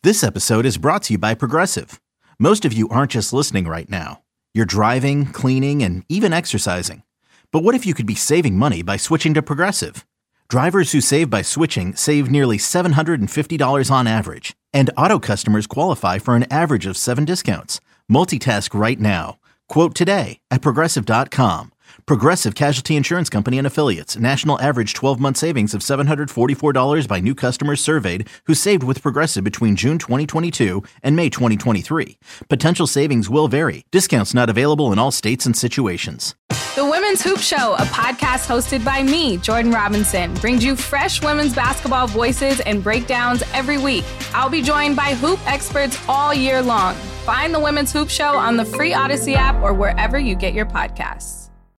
This episode is brought to you by Progressive. Most of you aren't just listening right now. You're driving, cleaning, and even exercising. But what if you could be saving money by switching to Progressive? Drivers who save by switching save nearly $750 on average. And auto customers qualify for an average of 7 discounts. Multitask right now. Quote today at Progressive.com. Progressive Casualty Insurance Company and Affiliates. National average 12-month savings of $744 by new customers surveyed who saved with Progressive between June 2022 and May 2023. Potential savings will vary. Discounts not available in all states and situations. The Women's Hoop Show, a podcast hosted by me, Jordan Robinson, brings you fresh women's basketball voices and breakdowns every week. I'll be joined by hoop experts all year long. Find the Women's Hoop Show on the free Odyssey app or wherever you get your podcasts.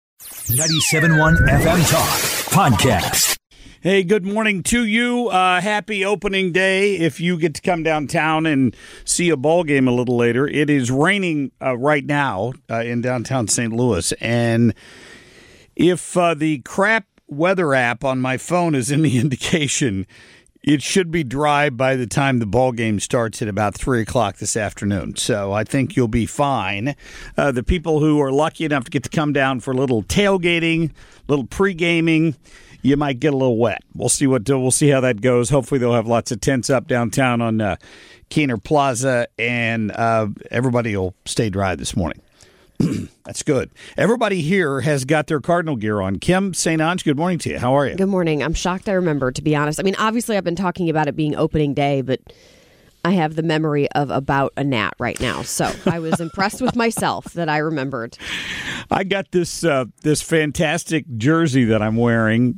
97.1 FM Talk Podcast. Hey, good morning to you. Happy opening day. If you get to come downtown and see a ball game a little later, it is raining right now in downtown St. Louis. And if the crap weather app on my phone is any indication, it should be dry by the time the ball game starts at about 3 o'clock this afternoon. So I think you'll be fine. The people who are lucky enough to get to come down for a little tailgating, a little pre-gaming, you might get a little wet. We'll see how that goes. Hopefully they'll have lots of tents up downtown on Keener Plaza, and everybody will stay dry this morning. That's good. Everybody here has got their Cardinal gear on. Kim St. Ange, good morning to you. How are you? Good morning. I'm shocked I remember, to be honest. I mean, obviously I've been talking about it being opening day, but I have the memory of about a gnat right now. So I was impressed with myself that I remembered. I got this fantastic jersey that I'm wearing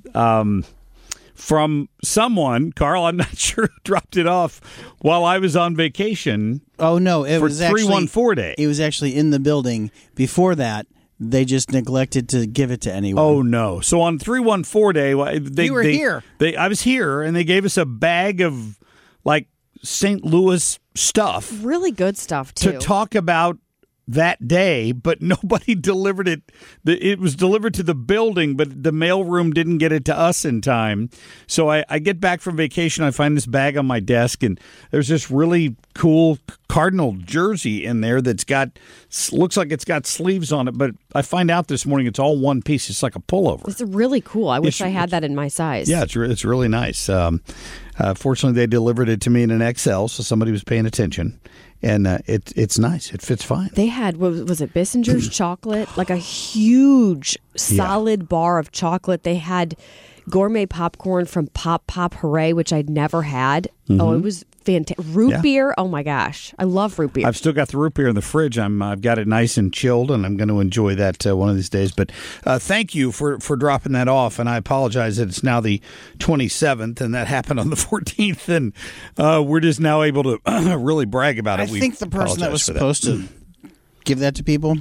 from someone, Carl, I'm not sure who dropped it off while I was on vacation. Oh, no. It was 314 Day. It was actually in the building. Before that, they just neglected to give it to anyone. Oh, no. So on 314 Day, you were here. I was here, and they gave us a bag of, like, St. Louis stuff. Really good stuff, too. To talk about that day, but nobody delivered it. It was delivered to the building, but the mailroom didn't get it to us in time. So I get back from vacation, I find this bag on my desk, and there's this really cool Cardinal jersey in there looks like it's got sleeves on it, but I find out this morning it's all one piece. It's like a pullover. It's really cool. I wish I had that in my size. Yeah, it's really nice. Fortunately, they delivered it to me in an XL, so somebody was paying attention. And it's nice. It fits fine. They had, was it Bissinger's chocolate? Like a huge, solid bar of chocolate. They had gourmet popcorn from Pop Pop Hooray, which I'd never had. Mm-hmm. Oh, it was fantastic. Root beer. Oh, my gosh. I love root beer. I've still got the root beer in the fridge. I've got it nice and chilled, and I'm going to enjoy that one of these days. But thank you for dropping that off, and I apologize that it's now the 27th, and that happened on the 14th, and we're just now able to really brag about it. I think the person that was supposed to give that to people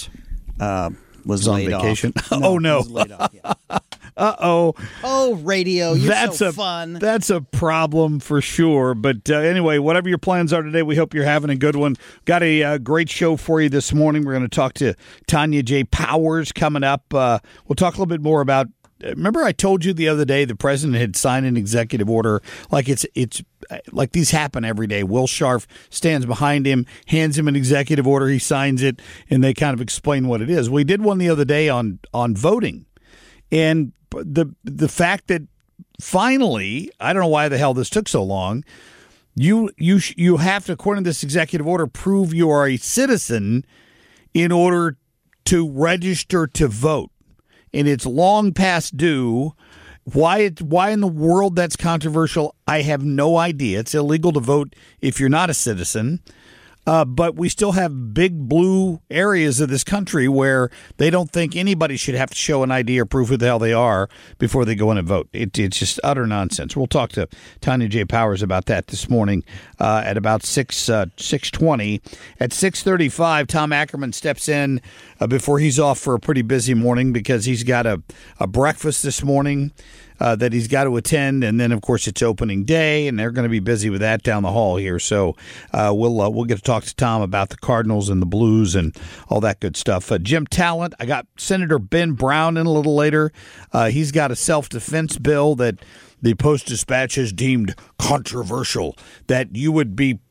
was on laid vacation. Off. Oh, no. Was laid off, yeah. Uh-oh. Oh, radio, you're so fun. That's a problem for sure. But anyway, whatever your plans are today, we hope you're having a good one. Got a great show for you this morning. We're going to talk to Tanya J. Powers coming up. We'll talk a little bit more about, remember I told you the other day the president had signed an executive order, like it's like these happen every day. Will Scharf stands behind him, hands him an executive order, he signs it, and they kind of explain what it is. We did one the other day on voting. And the fact that finally, I don't know why the hell this took so long, you have to, according to this executive order, prove you are a citizen in order to register to vote. And it's long past due. Why in the world that's controversial, I have no idea. It's illegal to vote if you're not a citizen. But we still have big blue areas of this country where they don't think anybody should have to show an ID or prove who the hell they are before they go in and vote. It's just utter nonsense. We'll talk to Tanya J. Powers about that this morning at about 6:20. At 6:35, Tom Ackerman steps in before he's off for a pretty busy morning because he's got a breakfast this morning that he's got to attend, and then of course it's opening day, and they're going to be busy with that down the hall here. So we'll get to talk to Tom about the Cardinals and the Blues and all that good stuff. Jim Talent, I got Senator Ben Brown in a little later. He's got a self-defense bill that the Post-Dispatch has deemed controversial, that you would be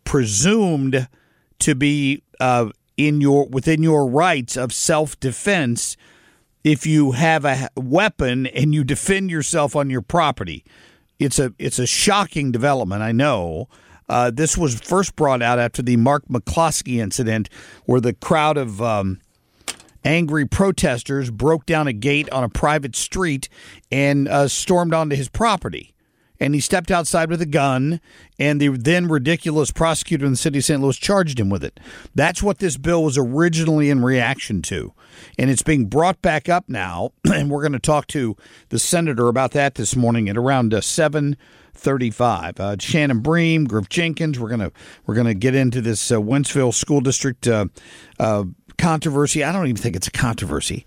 presumed to be within your rights of self-defense if you have a weapon and you defend yourself on your property. It's a shocking development, I know. This was first brought out after the Mark McCloskey incident, where the crowd of angry protesters broke down a gate on a private street and stormed onto his property. And he stepped outside with a gun, and the then ridiculous prosecutor in the city of St. Louis charged him with it. That's what this bill was originally in reaction to. And it's being brought back up now, and we're going to talk to the senator about that this morning at around 7:35. Shannon Bream, Griff Jenkins. We're gonna get into this Wentzville School District controversy. I don't even think it's a controversy.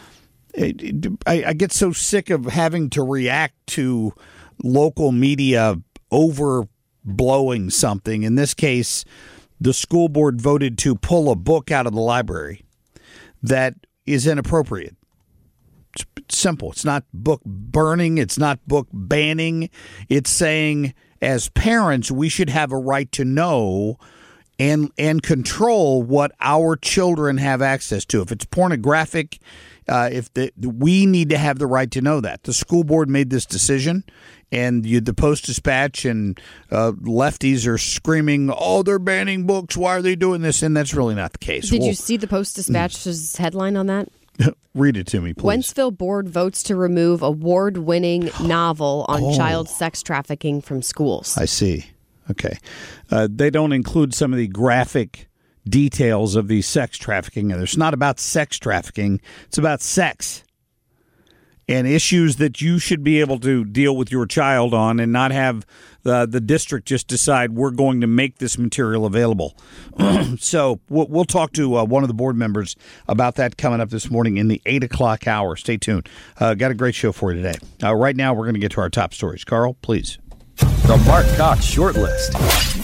I get so sick of having to react to local media overblowing something. In this case, the school board voted to pull a book out of the library that is inappropriate. It's simple. It's not book burning. It's not book banning. It's saying, as parents, we should have a right to know and control what our children have access to. If it's pornographic, we need to have the right to know that. The school board made this decision, and the Post-Dispatch and lefties are screaming, "Oh, they're banning books. Why are they doing this?" And that's really not the case. Did you see the Post-Dispatch's headline on that? Read it to me, please. Wentzville board votes to remove award-winning novel on child sex trafficking from schools. I see. Okay. They don't include some of the graphic details of the sex trafficking. It's not about sex trafficking. It's about sex and issues that you should be able to deal with your child on and not have the district just decide we're going to make this material available. So we'll talk to one of the board members about that coming up this morning in the 8 o'clock hour. Stay tuned. Got a great show for you today. Right now, we're going to get to our top stories. Carl, please. The Mark Cox Shortlist.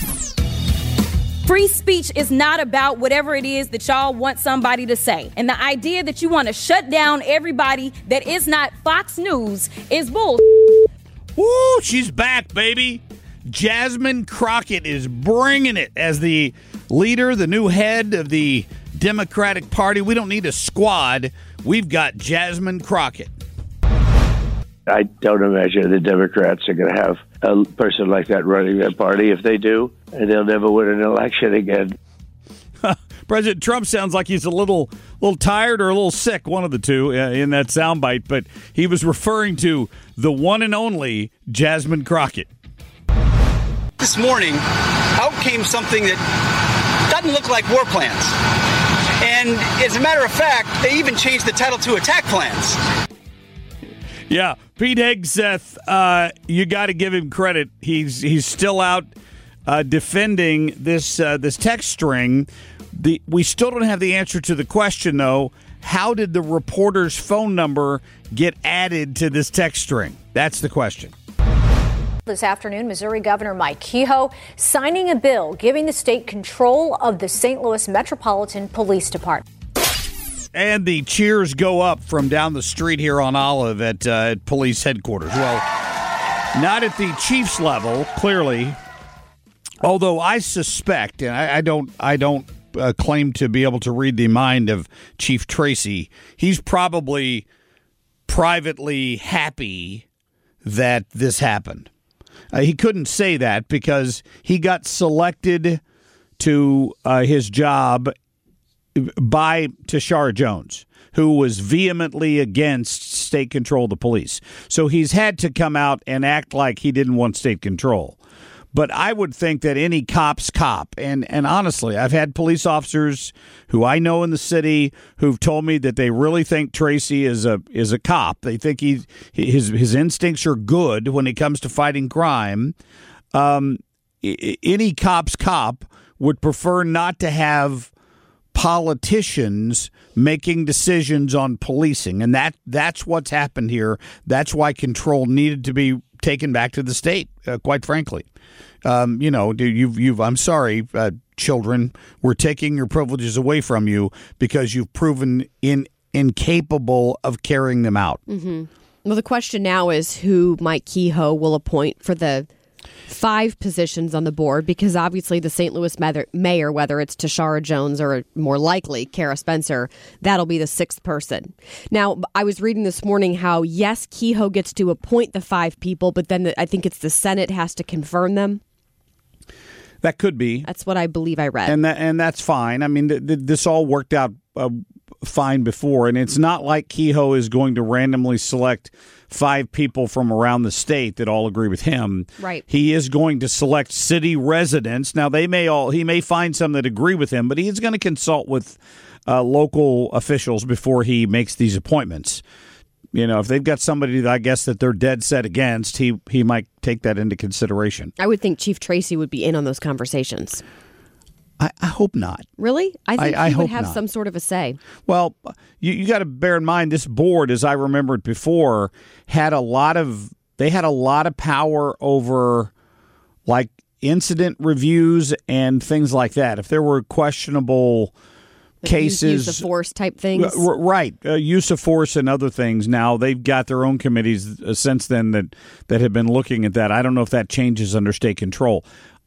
Free speech is not about whatever it is that y'all want somebody to say. And the idea that you want to shut down everybody that is not Fox News is bull. Woo, she's back, baby. Jasmine Crockett is bringing it as the leader, the new head of the Democratic Party. We don't need a squad. We've got Jasmine Crockett. I don't imagine the Democrats are going to have a person like that running their party. If they do, they'll never win an election again. President Trump sounds like he's a little tired or a little sick, one of the two, in that soundbite. But he was referring to the one and only Jasmine Crockett. This morning, out came something that doesn't look like war plans. And as a matter of fact, they even changed the title to attack plans. Yeah, Pete Hegseth, you got to give him credit. He's still out defending this text string. We still don't have the answer to the question, though. How did the reporter's phone number get added to this text string? That's the question. This afternoon, Missouri Governor Mike Kehoe signing a bill giving the state control of the St. Louis Metropolitan Police Department. And the cheers go up from down the street here on Olive at police headquarters. Well, not at the chief's level, clearly. Although I suspect, and I don't claim to be able to read the mind of Chief Tracy, he's probably privately happy that this happened. He couldn't say that because he got selected to his job by Tashara Jones, who was vehemently against state control of the police. So he's had to come out and act like he didn't want state control. But I would think that any cop's cop, and honestly, I've had police officers who I know in the city who've told me that they really think Tracy is a cop. They think his instincts are good when it comes to fighting crime. Any cop's cop would prefer not to have politicians making decisions on policing, and that's what's happened here. That's why control needed to be taken back to the state, quite frankly. I'm sorry, children, we're taking your privileges away from you because you've proven incapable of carrying them out. Mm-hmm. Well, the question now is who Mike Kehoe will appoint for the 5 positions on the board because obviously the St. Louis mayor, whether it's Tashara Jones or more likely Kara Spencer, that'll be the 6th person. Now, I was reading this morning how, yes, Kehoe gets to appoint the 5 people, but then I think it's the Senate has to confirm them. That could be. That's what I believe I read. And that's fine. I mean, this all worked out fine before, and it's not like Kehoe is going to randomly select 5 people from around the state that all agree with him. Right. He is going to select city residents. Now, he may find some that agree with him, but he's going to consult with local officials before he makes these appointments. You know, if they've got somebody that I guess that they're dead set against, he might take that into consideration. I would think Chief Tracy would be in on those conversations. I hope not. Really? I think he would have not. some sort of a say. Well, you got to bear in mind this board, as I remembered before, had a lot of power over like incident reviews and things like that. If there were questionable cases, use of force type things, right? Use of force and other things. Now they've got their own committees since then that have been looking at that. I don't know if that changes under state control.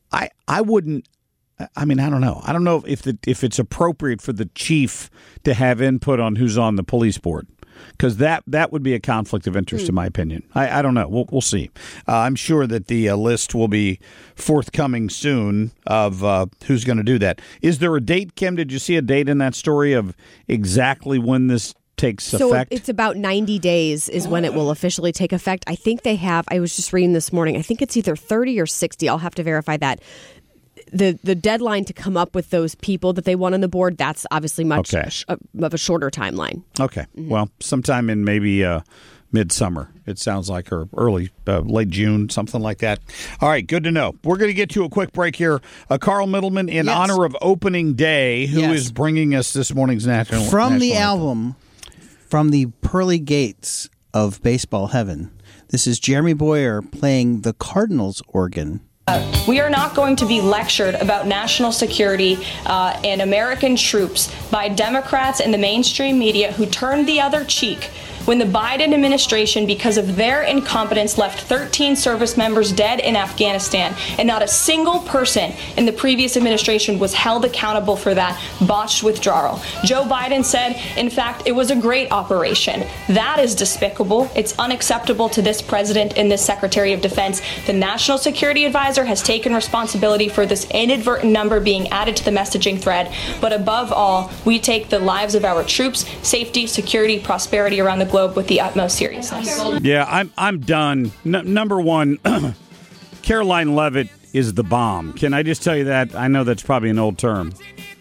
I wouldn't. I mean, I don't know. I don't know if it's appropriate for the chief to have input on who's on the police board, because that would be a conflict of interest, in my opinion. I don't know. We'll see. I'm sure that the list will be forthcoming soon of who's going to do that. Is there a date, Kim? Did you see a date in that story of exactly when this takes effect? So it's about 90 days is when it will officially take effect. I think they have. I was just reading this morning. I think it's either 30 or 60. I'll have to verify that. The deadline to come up with those people that they want on the board, that's obviously much of a shorter timeline. Okay. Mm-hmm. Well, sometime in maybe midsummer, it sounds like, or early, late June, something like that. All right, good to know. We're going to get to a quick break here. Carl Middleman, in honor of opening day, who is bringing us this morning's national From the album, From the Pearly Gates of Baseball Heaven, this is Jeremy Boyer playing the Cardinals organ. We are not going to be lectured about national security and American troops by Democrats and the mainstream media who turned the other cheek when the Biden administration, because of their incompetence, left 13 service members dead in Afghanistan, and not a single person in the previous administration was held accountable for that botched withdrawal. Joe Biden said, in fact, it was a great operation. That is despicable. It's unacceptable to this president and this Secretary of Defense. The National Security Advisor has taken responsibility for this inadvertent number being added to the messaging thread. But above all, we take the lives of our troops, safety, security, prosperity around the globe with the utmost seriousness. Yeah, I'm done. Number one, Caroline Leavitt is the bomb. Can I just tell you that? I know that's probably an old term.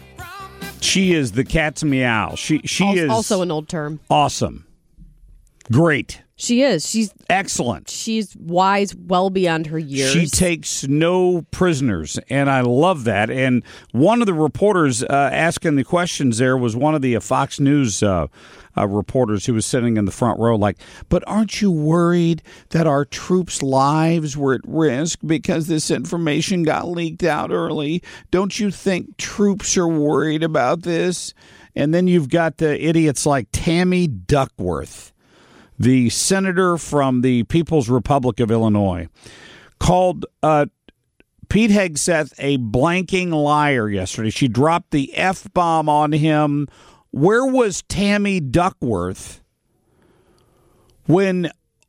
She is the cat's meow. She is also an old term. Awesome. Great. She is. She's excellent. She's wise well beyond her years. She takes no prisoners, and I love that. And one of the reporters asking the questions there was one of the Fox News reporters who was sitting in the front row like, but aren't you worried that our troops' lives were at risk because this information got leaked out early? Don't you think troops are worried about this? And then you've got the idiots like Tammy Duckworth, the senator from the People's Republic of Illinois, called Pete Hegseth a blanking liar yesterday. She dropped the F-bomb on him. Where was Tammy Duckworth when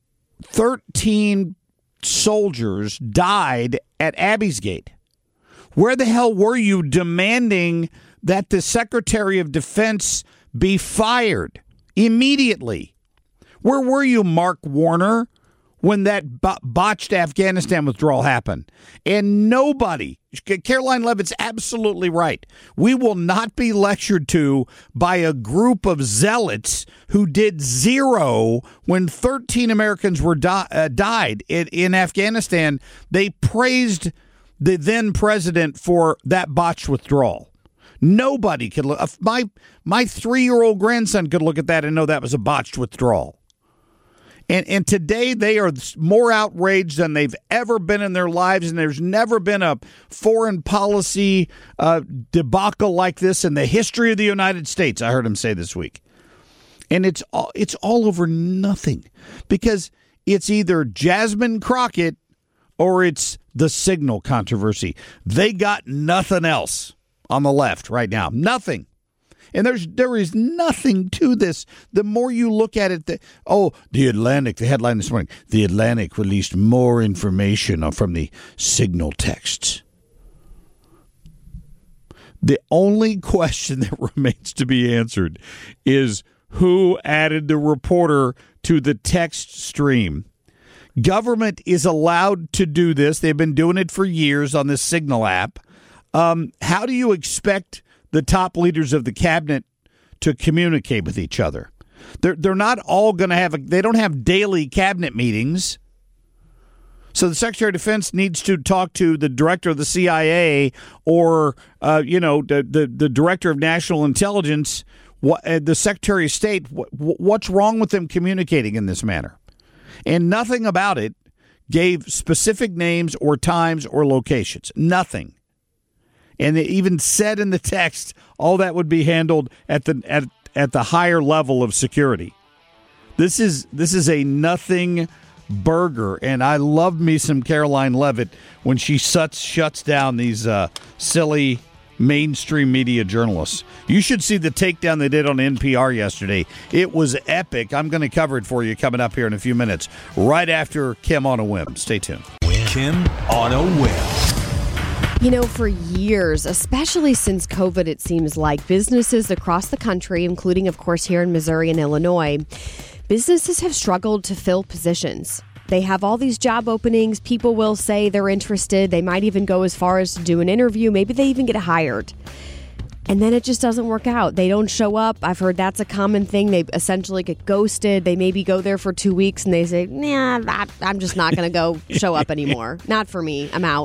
13 soldiers died at Abbey's-Gate? Where the hell were you demanding that the Secretary of Defense be fired immediately? Where were you, Mark Warner, when that botched Afghanistan withdrawal happened? And nobody, Caroline Leavitt's absolutely right. We will not be lectured to by a group of zealots who did zero when 13 Americans were died in Afghanistan. They praised the then president for that botched withdrawal. Nobody could look. My 3-year-old grandson could look at that and know that was a botched withdrawal. And today they are more outraged than they've ever been in their lives, and there's never been a foreign policy debacle like this in the history of the United States, I heard him say this week. And it's all over nothing, because it's either Jasmine Crockett or it's the Signal controversy. They got nothing else on the left right now. Nothing. And there is nothing to this. The more you look at it, the Atlantic, the headline this morning, the Atlantic released more information from the Signal texts. The only question that remains to be answered is who added the reporter to the text stream. Government is allowed to do this. They've been doing it for years on this Signal app. How do you expect the top leaders of the cabinet to communicate with each other? They're not all going to have they don't have daily cabinet meetings. So the Secretary of Defense needs to talk to the director of the CIA or the director of national intelligence, the Secretary of State. What's wrong with them communicating in this manner? And nothing about it gave specific names or times or locations. Nothing. And they even said in the text, all that would be handled at the higher level of security. This is a nothing burger, and I love me some Caroline Leavitt when she shuts down these silly mainstream media journalists. You should see the takedown they did on NPR yesterday. It was epic. I'm going to cover it for you coming up here in a few minutes, right after Kim on a Whim. Stay tuned. Kim on a Whim. You know, for years, especially since COVID, it seems like businesses across the country, including, of course, here in Missouri and Illinois, businesses have struggled to fill positions. They have all these job openings. People will say they're interested. They might even go as far as to do an interview. Maybe they even get hired. And then it just doesn't work out. They don't show up. I've heard that's a common thing. They essentially get ghosted. They maybe go there for 2 weeks and they say, nah, I'm just not going to go show up anymore. Not for me. I'm out.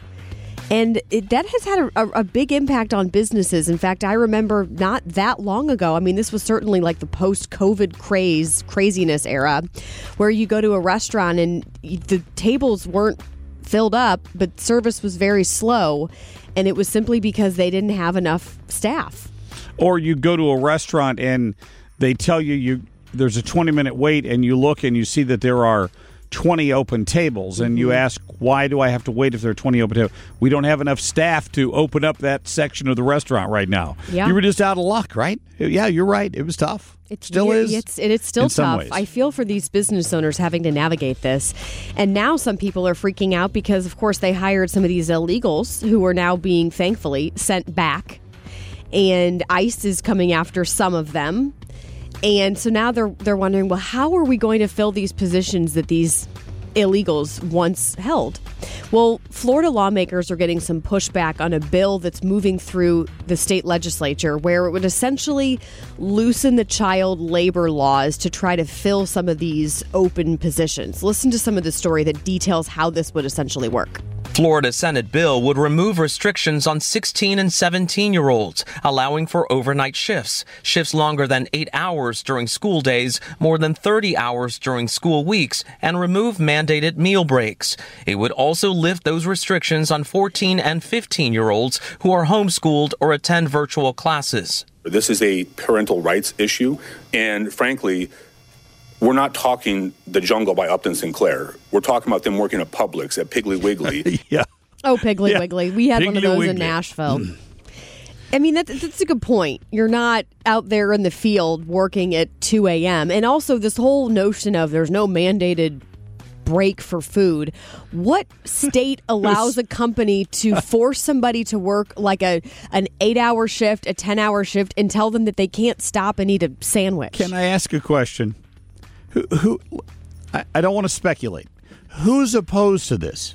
And that has had a big impact on businesses. In fact, I remember not that long ago, I mean, this was certainly like the post-COVID craziness era, where you go to a restaurant and the tables weren't filled up, but service was very slow. And it was simply because they didn't have enough staff. Or you go to a restaurant and they tell you there's a 20-minute wait, and you look and you see that there are 20 open tables, and you ask, why do I have to wait if there are 20 open tables? We don't have enough staff to open up that section of the restaurant right now. Yeah. You were just out of luck, right? Yeah, you're right. It was tough. It still is. It's still tough. Ways. I feel for these business owners having to navigate this. And now some people are freaking out because, of course, they hired some of these illegals who are now being, thankfully, sent back. And ICE is coming after some of them. And so now they're wondering, well, how are we going to fill these positions that these illegals once held? Well, Florida lawmakers are getting some pushback on a bill that's moving through the state legislature where it would essentially loosen the child labor laws to try to fill some of these open positions. Listen to some of the story that details how this would essentially work. Florida Senate bill would remove restrictions on 16 and 17-year-olds, allowing for overnight shifts longer than 8 hours during school days, more than 30 hours during school weeks, and remove mandated meal breaks. It would also lift those restrictions on 14 and 15-year-olds who are homeschooled or attend virtual classes. This is a parental rights issue, and frankly, we're not talking The Jungle by Upton Sinclair. We're talking about them working at Publix, at Piggly Wiggly. Yeah. Oh, Piggly Wiggly. We had Piggly one of those Wiggly in Nashville. I mean, that's a good point. You're not out there in the field working at 2 a.m. And also this whole notion of there's no mandated break for food. What state allows a company to force somebody to work like an 8-hour shift, a 10-hour shift, and tell them that they can't stop and eat a sandwich? Can I ask a question? Who? I don't want to speculate. Who's opposed to this?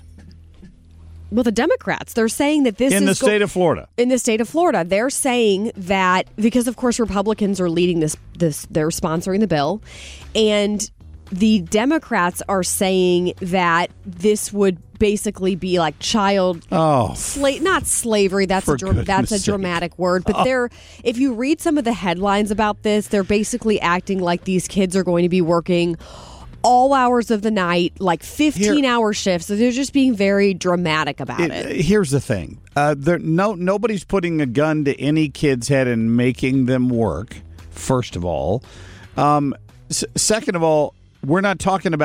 Well, the Democrats. They're saying that this is... In the state of Florida. In the state of Florida. They're saying that, because of course Republicans are leading this they're sponsoring the bill, and the Democrats are saying that this would basically be like child... not slavery. That's a dramatic word. But if you read some of the headlines about this, they're basically acting like these kids are going to be working all hours of the night, like 15-hour shifts. So they're just being very dramatic about it. Here's the thing. Nobody's putting a gun to any kid's head and making them work, first of all. Second of all, we're not talking about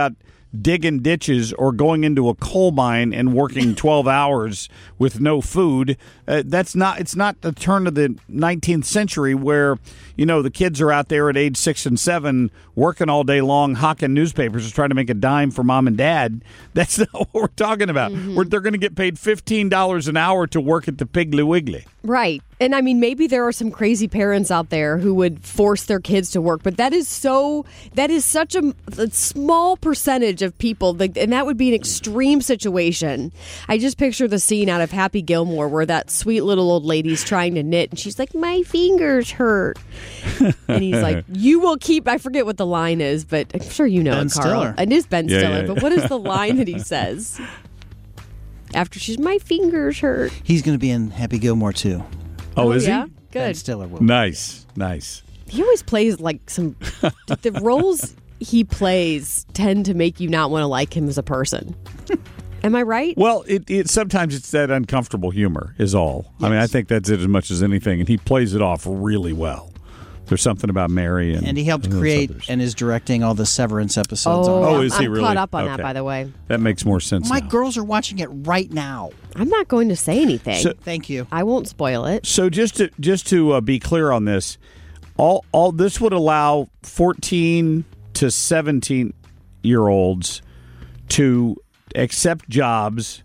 digging ditches or going into a coal mine and working 12 hours with no food. It's not the turn of the 19th century where, the kids are out there at age 6 and 7 working all day long, hawking newspapers, just trying to make a dime for mom and dad. That's not what we're talking about. They're going to get paid $15 an hour to work at the Piggly Wiggly. Right. And I mean, maybe there are some crazy parents out there who would force their kids to work, but that is such a small percentage of people, and that would be an extreme situation. I just picture the scene out of Happy Gilmore where that sweet little old lady's trying to knit, and she's like, my fingers hurt. And he's like, you will keep, I forget what the line is, but I'm sure you know it, Carl. Stiller. It is Ben Stiller, yeah. But what is the line that he says? After she's, my fingers hurt. He's going to be in Happy Gilmore too. Oh, is yeah? he? Good. Ben Stiller will. Nice. He always plays like the roles he plays tend to make you not want to like him as a person. Am I right? Well, it sometimes it's that uncomfortable humor is all. Yes. I mean, I think that's it as much as anything, and he plays it off really well. There's something about Mary and he helped create and is directing all the Severance episodes. Is he really? I'm caught up on that, by the way. That makes more sense. My now. girls are watching it right now. I'm not going to say anything. Thank you. I won't spoil it. So just to be clear on this, all this would allow 14 to 17-year-olds to accept jobs.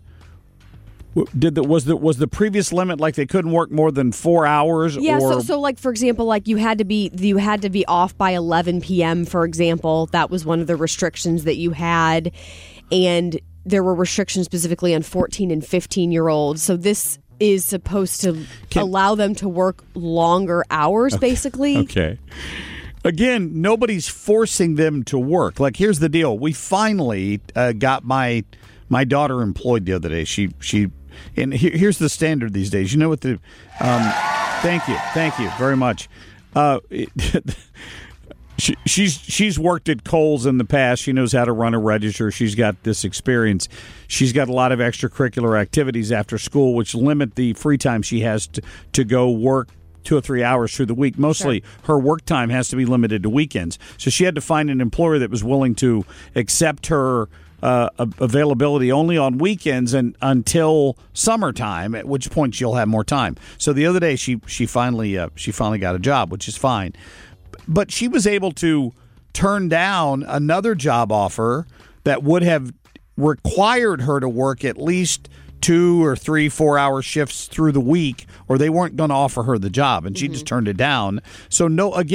Was the previous limit like they couldn't work more than 4 hours? Yeah, or? so like for example, like you had to be off by 11 p.m. for example. That was one of the restrictions that you had, and there were restrictions specifically on 14 and 15-year-olds. So this is supposed to allow them to work longer hours, basically. Okay. Again, nobody's forcing them to work. Like, here's the deal: we finally got my daughter employed the other day. She. And here's the standard these days. You know what the thank you very much. She's worked at Kohl's in the past. She knows how to run a register. She's got this experience. She's got a lot of extracurricular activities after school, which limit the free time she has to go work 2 or 3 hours through the week. Mostly her work time has to be limited to weekends. So she had to find an employer that was willing to accept her availability only on weekends and until summertime, at which point she'll have more time. So the other day she finally got a job, which is fine. But she was able to turn down another job offer that would have required her to work at least 2 or 3 4-hour shifts through the week, or they weren't going to offer her the job, and she just turned it down. So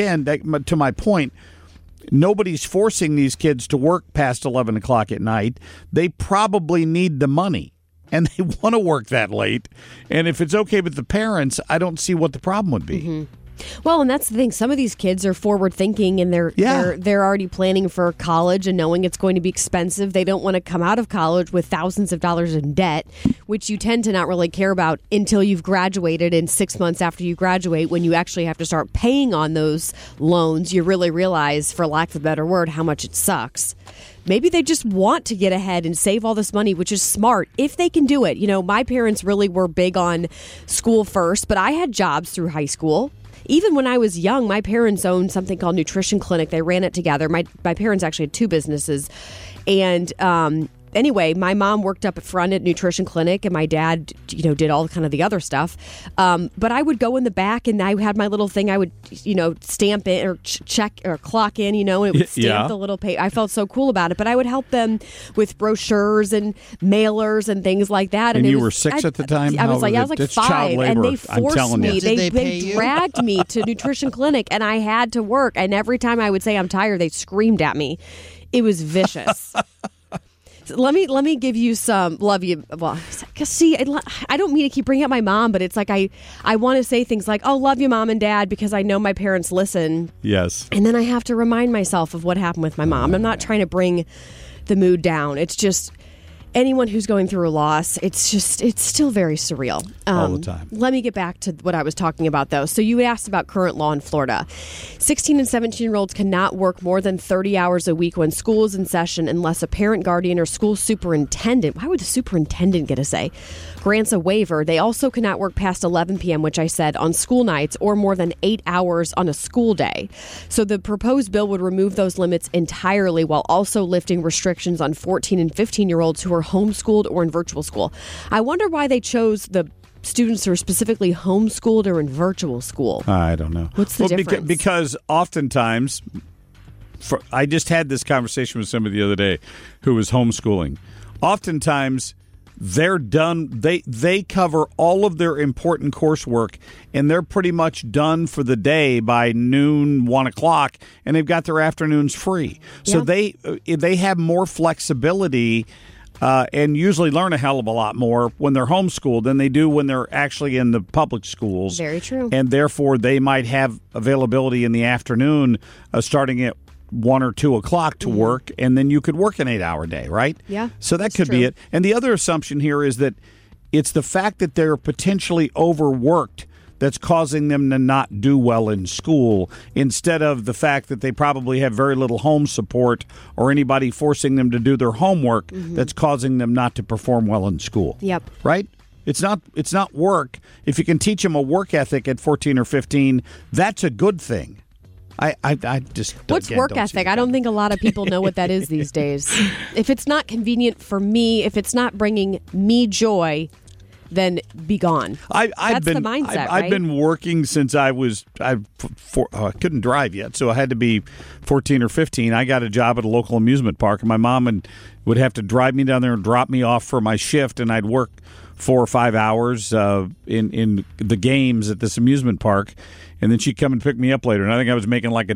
to my point, nobody's forcing these kids to work past 11 o'clock at night. They probably need the money, and they want to work that late. And if it's okay with the parents, I don't see what the problem would be. Mm-hmm. Well, and that's the thing. Some of these kids are forward thinking, and they're already planning for college and knowing it's going to be expensive. They don't want to come out of college with thousands of dollars in debt, which you tend to not really care about until you've graduated. And 6 months after you graduate, when you actually have to start paying on those loans, you really realize, for lack of a better word, how much it sucks. Maybe they just want to get ahead and save all this money, which is smart if they can do it. My parents really were big on school first, but I had jobs through high school. Even when I was young, my parents owned something called Nutrition Clinic. They ran it together. My parents actually had 2 businesses. And anyway, my mom worked up front at Nutrition Clinic, and my dad, did all kind of the other stuff. But I would go in the back, and I had my little thing. I would, stamp in or check or clock in, and it would stamp the little page. I felt so cool about it. But I would help them with brochures and mailers and things like that. And you were 6 at the time? I was like 5, and they forced me. They dragged me to Nutrition Clinic, and I had to work. And every time I would say I'm tired, they screamed at me. It was vicious. Let me give you some love you. Well, cause see, I don't mean to keep bringing up my mom, but it's like I want to say things like, "Oh, love you, mom and dad," because I know my parents listen. Yes, and then I have to remind myself of what happened with my mom. I'm not trying to bring the mood down. It's just anyone who's going through a loss, it's still very surreal. All the time. Let me get back to what I was talking about, though. So you asked about current law in Florida. 16 and 17-year-olds cannot work more than 30 hours a week when school is in session unless a parent, guardian, or school superintendent, why would the superintendent get a say, grants a waiver. They also cannot work past 11 p.m., which I said, on school nights or more than 8 hours on a school day. So the proposed bill would remove those limits entirely while also lifting restrictions on 14 and 15-year-olds who are homeschooled or in virtual school. I wonder why they chose the students who are specifically homeschooled or in virtual school. I don't know. What's the difference? Because oftentimes, I just had this conversation with somebody the other day who was homeschooling. Oftentimes, they're done. They cover all of their important coursework, and they're pretty much done for the day by noon, 1 o'clock, and they've got their afternoons free. Yeah. So they have more flexibility and usually learn a hell of a lot more when they're homeschooled than they do when they're actually in the public schools. Very true. And therefore, they might have availability in the afternoon starting at 1 or 2 o'clock to work, and then you could work an 8-hour day, right? Yeah. So that could be it. And the other assumption here is that it's the fact that they're potentially overworked that's causing them to not do well in school, instead of the fact that they probably have very little home support or anybody forcing them to do their homework that's causing them not to perform well in school. Yep. Right? It's not work. If you can teach them a work ethic at 14 or 15, that's a good thing. I just What's work ethic? I don't think a lot of people know what that is these days. If it's not convenient for me, if it's not bringing me joy, then be gone. That's the mindset, right? I've been working since I couldn't drive yet, so I had to be 14 or 15. I got a job at a local amusement park, and my mom would have to drive me down there and drop me off for my shift, and I'd work 4 or 5 hours in the games at this amusement park, and then she'd come and pick me up later. And I think I was making like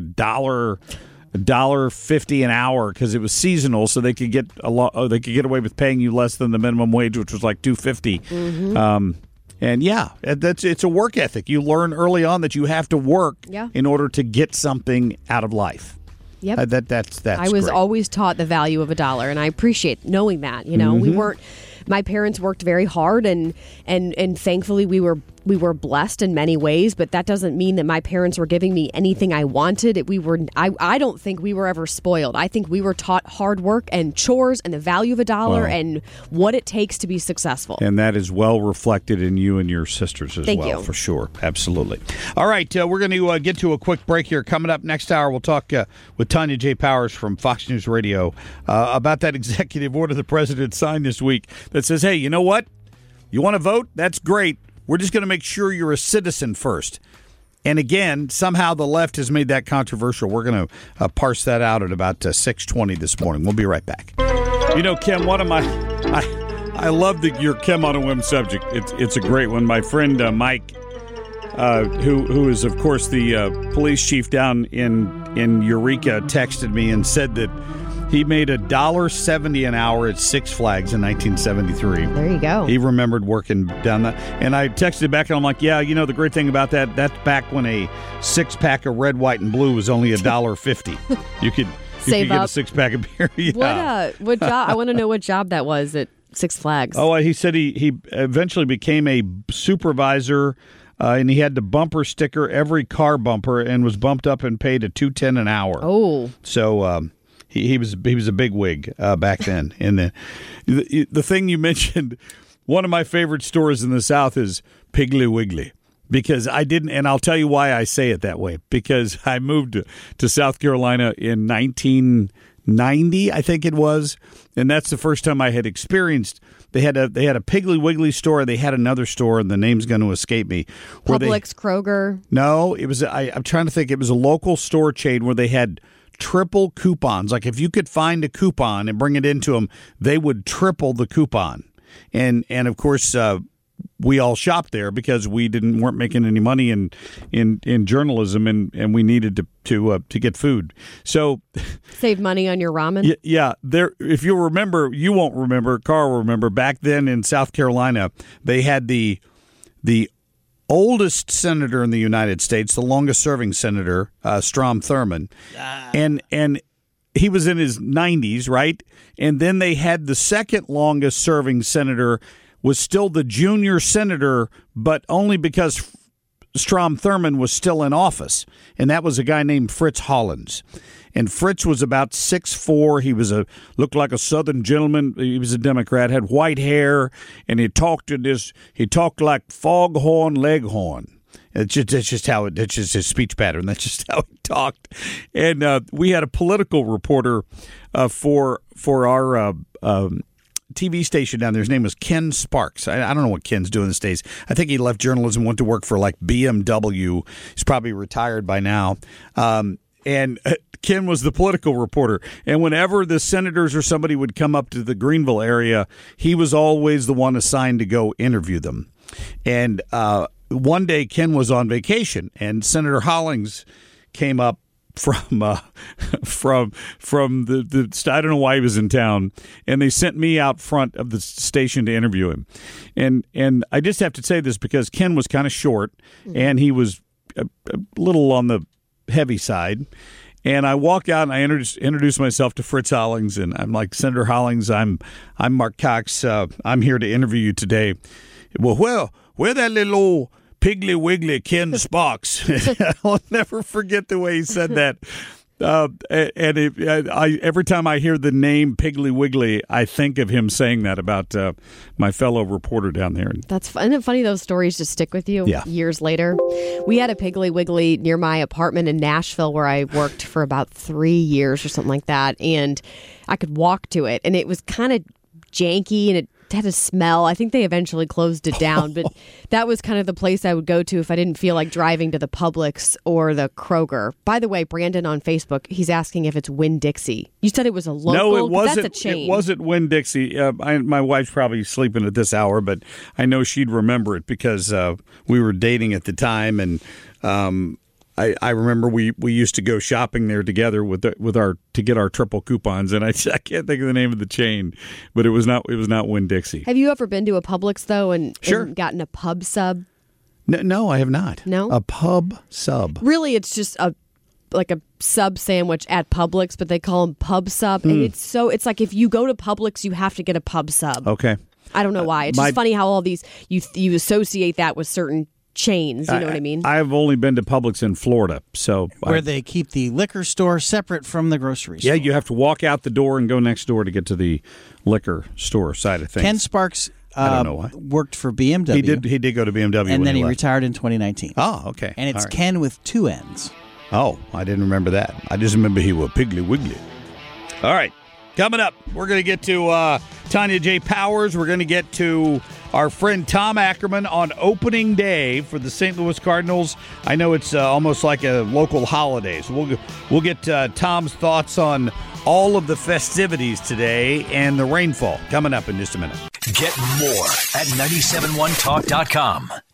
$1.50 an hour because it was seasonal, so they could get they could get away with paying you less than the minimum wage, which was like $2.50. And yeah, it's a work ethic. You learn early on that you have to work in order to get something out of life. Yep. That's I was great. always taught the value of $1, and I appreciate knowing that. You know, we weren't. My parents worked very hard, and thankfully we were blessed in many ways. But that doesn't mean that my parents were giving me anything I wanted. I don't think we were ever spoiled. I think we were taught hard work and chores and the value of $1 and what it takes to be successful. And that is well reflected in you and your sisters as Thank well, you. for sure. Absolutely. All right, we're going to get to a quick break here. Coming up next hour, we'll talk with Tanya J. Powers from Fox News Radio about that executive order the president signed this week that says, hey, you know what? You want to vote? That's great. We're just going to make sure you're a citizen first. And again, somehow the left has made that controversial. We're going to parse that out at about 6:20 this morning. We'll be right back. You know, Kim, one of my... I love your Kim on a Whim subject. It's a great one. My friend Mike, who is, of course, the police chief down in Eureka, texted me and said that he made $1.70 an hour at Six Flags in 1973. There you go. He remembered working down that. And I texted back, and I'm like, yeah, you know, the great thing about that's back when a six-pack of red, white, and blue was only $1.50. You could get a six-pack of beer. Yeah. What job? I want to know what job that was at Six Flags. Oh, he said he eventually became a supervisor, and he had to bumper sticker every car bumper and was bumped up and paid a $2.10 an hour. Oh. So he was a big wig back then. And the thing you mentioned, one of my favorite stories in the South is Piggly Wiggly. Because I didn't, and I'll tell you why I say it that way. Because I moved to South Carolina in 1990, I think it was, and that's the first time I had experienced. They had a Piggly Wiggly store. They had another store, and the name's going to escape me. Publix, Kroger. No, it was. I'm trying to think. It was a local store chain where they had triple coupons. Like if you could find a coupon and bring it into them, they would triple the coupon. And of course, we all shopped there because we weren't making any money in journalism, and we needed to get food. So save money on your ramen. Yeah, there. If you remember, you won't remember. Carl will remember. Back then in South Carolina, they had the oldest senator in the United States, the longest serving senator, Strom Thurmond, and he was in his 90s, right? And then they had the second longest serving senator was still the junior senator, but only because Strom Thurmond was still in office. And that was a guy named Fritz Hollins. And Fritz was about 6'4". He was looked like a Southern gentleman. He was a Democrat, had white hair, and he talked like Foghorn Leghorn. That's just his speech pattern. That's just how he talked. And we had a political reporter for our TV station down there. His name was Ken Sparks. I don't know what Ken's doing these days. I think he left journalism, went to work for like BMW. He's probably retired by now. And Ken was the political reporter. And whenever the senators or somebody would come up to the Greenville area, he was always the one assigned to go interview them. And one day Ken was on vacation, and Senator Hollins came up from the I don't know why he was in town, and they sent me out front of the station to interview him. And I just have to say this because Ken was kind of short, and he was a little on the heavy side. And I walked out and I introduced myself to Fritz Hollins, and I'm like, Senator Hollins, I'm Mark Cox. I'm here to interview you today. Well, where that little old Piggly Wiggly Ken Sparks? I'll never forget the way he said that. Every time I hear the name Piggly Wiggly, I think of him saying that about my fellow reporter down there. Isn't it funny those stories just stick with you years later? We had a Piggly Wiggly near my apartment in Nashville where I worked for about 3 years or something like that, and I could walk to it, and it was kind of janky, and it had a smell. I think they eventually closed it down, but that was kind of the place I would go to if I didn't feel like driving to the Publix or the Kroger. By the way, Brandon on Facebook, he's asking if it's Winn-Dixie. You said it was a local? No, it wasn't. That's a chain. It wasn't Winn-Dixie. My wife's probably sleeping at this hour, but I know she'd remember it because we were dating at the time, and I remember we used to go shopping there together to get our triple coupons, and I can't think of the name of the chain, but it was not Winn-Dixie. Have you ever been to a Publix though and gotten a pub sub? No, I have not. No, a pub sub. Really, it's just like a sub sandwich at Publix, but they call them pub sub, and it's like if you go to Publix, you have to get a pub sub. Okay, I don't know why. It's just funny how all these you associate that with certain chains, you know what I mean? I've only been to Publix in Florida, so where they keep the liquor store separate from the grocery store. Yeah, you have to walk out the door and go next door to get to the liquor store side of things. Ken Sparks I don't know why. Worked for BMW. He did go to BMW, and then he left. retired in 2019. Oh, okay. And it's All right. Ken with 2 N's. Oh, I didn't remember that. I just remember he was Piggly Wiggly. All right. Coming up, we're going to get to Tanya J. Powers. We're going to get to our friend Tom Ackerman on opening day for the St. Louis Cardinals. I know it's almost like a local holiday, so we'll get Tom's thoughts on all of the festivities today and the rainfall coming up in just a minute. Get more at 971talk.com.